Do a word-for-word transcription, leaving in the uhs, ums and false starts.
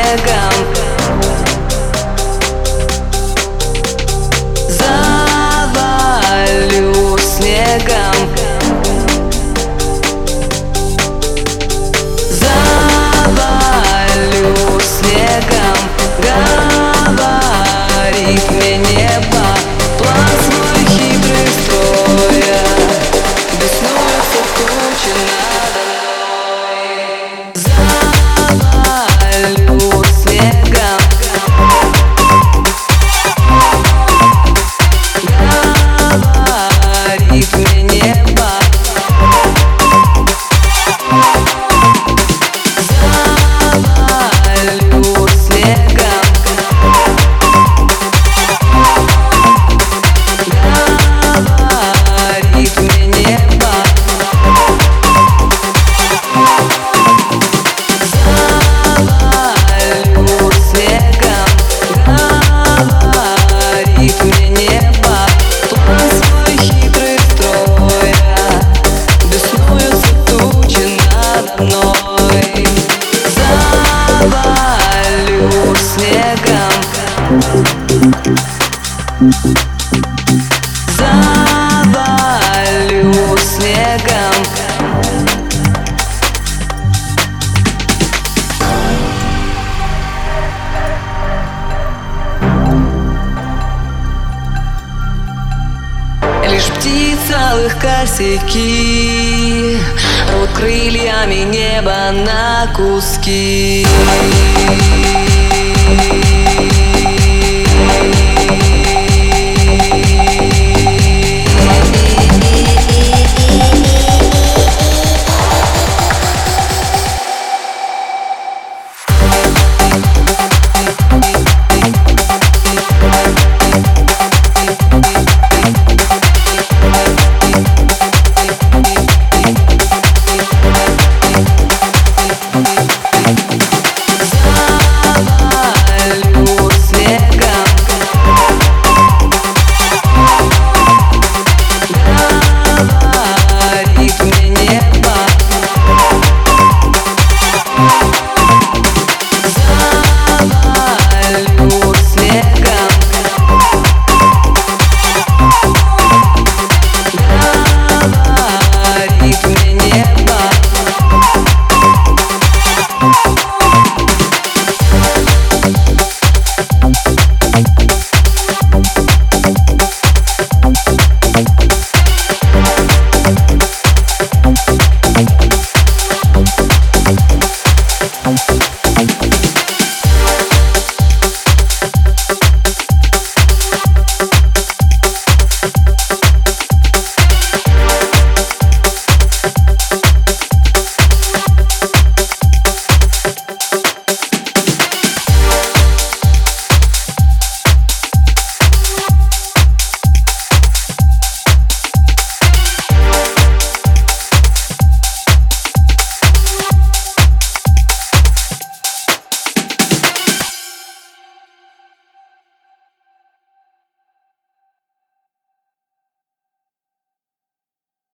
снегом. Завалю снегом. Завалю снегом. Говорит мне небо, план свой хитрый строя. Беснуются тучи надо мной. Завалю снегом. Говорит мне небо. Завалю снегом. Говорит мне небо. Завалю снегом. Говорит мне небо. План свой хитрый строя. Беснуются тучи надо мной. Завалю снегом. Завалю снегом. Лишь птица легкосеки рвут крыльями небо на куски.